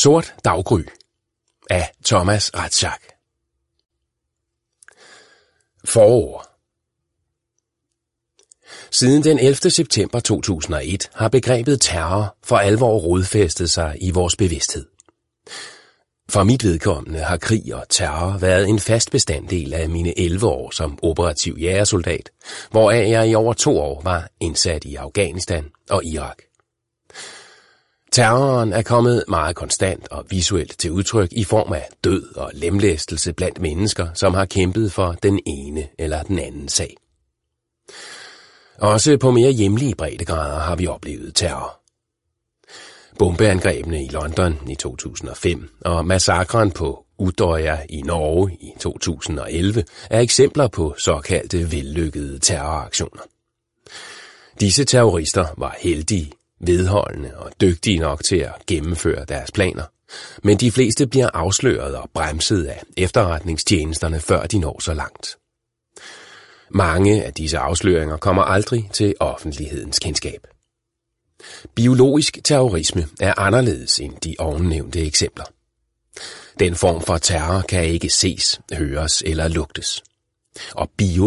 Sort daggry af Thomas Rathsack. Forord. Siden den 11. september 2001 har begrebet terror for alvor rodfæstet sig i vores bevidsthed. For mit vedkommende har krig og terror været en fast bestanddel af mine 11 år som operativ jægersoldat, hvoraf jeg i over 2 år var indsat i Afghanistan og Irak. Terroren er kommet meget konstant og visuelt til udtryk i form af død og lemlæstelse blandt mennesker, som har kæmpet for den ene eller den anden sag. Også på mere hjemlige breddegrader har vi oplevet terror. Bombeangrebene i London i 2005 og massakren på Utøya i Norge i 2011 er eksempler på såkaldte vellykkede terroraktioner. Disse terrorister var heldige, vedholdende og dygtige nok til at gennemføre deres planer, men de fleste bliver afsløret og bremset af efterretningstjenesterne, før de når så langt. Mange af disse afsløringer kommer aldrig til offentlighedens kendskab. Biologisk terrorisme er anderledes end de ovennævnte eksempler. Den form for terror kan ikke ses, høres eller lugtes. Og